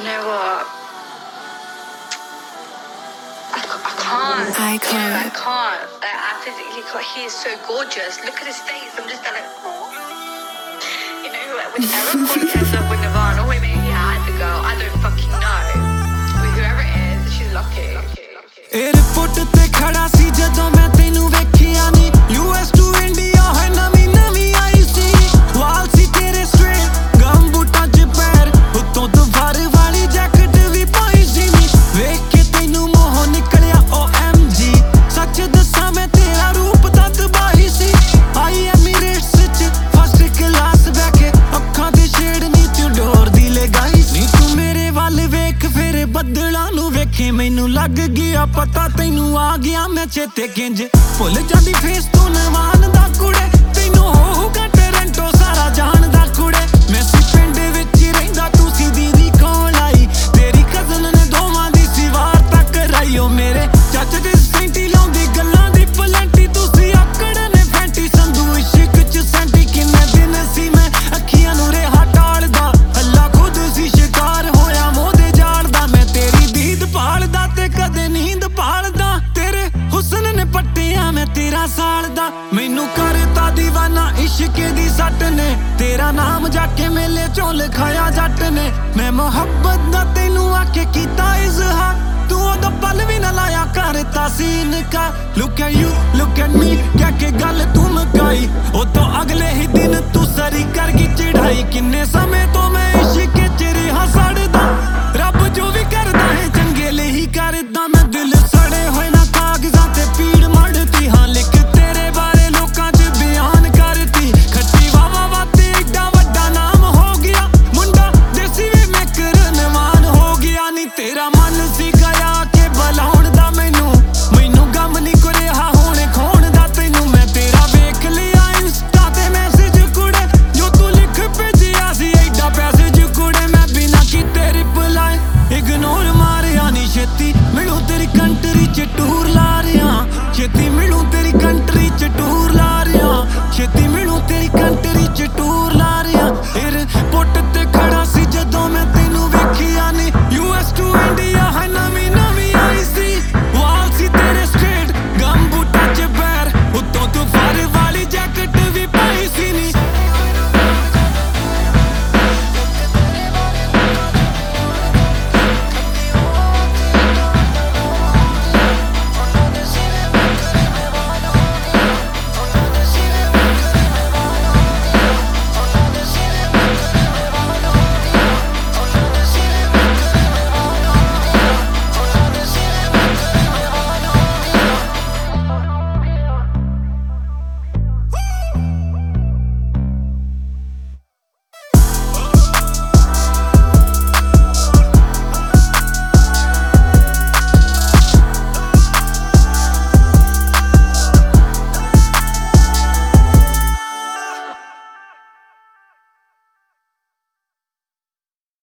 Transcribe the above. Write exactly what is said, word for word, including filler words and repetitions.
know what? I, I can't. I can't. Yeah, I can't. Like, I physically can't. He is so gorgeous. Look at his face. I'm just like, oh. You know, like with Eric or he ends up with Nirvana, or maybe he had the girl. I don't fucking know. But whoever it is, she's lucky. Airport ते खड़ा सी जदों मैं तेनू वेखिया नी US to India है नवी नवी आई सी वाल सी तेरे स्ट्रेट गम बूटां च पैर उत्तों दुवार वाली जैकेट भी पाई सी नी वेख के तेनू मोह निकलिया ओ एम जी सच दसां मैं तेरा रूप तां तबाही सी आई एमिरेट्स च फर्स्ट क्लास बैठे अखां ते शेड नी तू डोर दी लगाई सी तू मेरे वल वेख फिर बदलां नू वेखे मैनू लग गया पता तैनू आ गया मैं चेते किंज भुल जांदी फेस तू नवान दा कुड़े तैनू होगा टोरंटो सारा जानदा कुड़े मैं सी पिंड विच ही रहिंदा तू सी दीदी कोल आई तेरी कज़न ने दोवां दी सी वार तक कराई ओ मेरे चाचे दे सेंटी लाउंदी गल्लां दी पलैंटी तू सी आकड़ ने फैंटी संधू इश्क च सैंटी किन्ने दिन सी मैं अखियां नू रेहा टालदा अल्लाह खुद सी शिकार होया मोह दे जालदा मैं तेरी दीद भालदा ते कदे नींद भालदा तेरे हुस्न ने पट्टिया मैं तेरा सालदा मैनू करता दीवाना इश्के दी सट ने तेरा नाम जाके मेले चों लिखाया जट ने मैं मोहब्बत दा तैनू आके कीता इज़हार तू ओदा पल भी ना लाया करता सीन का look at you look at me क्या के गल तू मकाई ओ तो अगले ही दिन तू सरी कर गई चढ़ाई किन्ने समय तो मैं इश्क च रिहा सड़